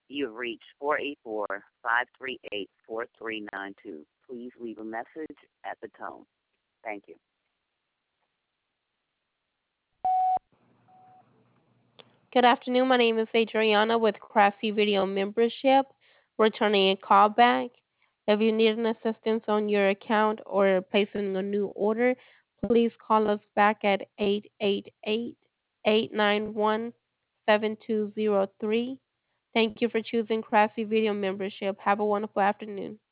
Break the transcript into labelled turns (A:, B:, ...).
A: You have reached 484-538-4392. Please leave a message at the tone. Thank you.
B: Good afternoon. My name is Adriana with Crafty Video Membership. Returning a call back. If you need an assistance on your account or placing a new order, please call us back at 888-891-7203. Thank you for choosing Crafty Video Membership. Have a wonderful afternoon.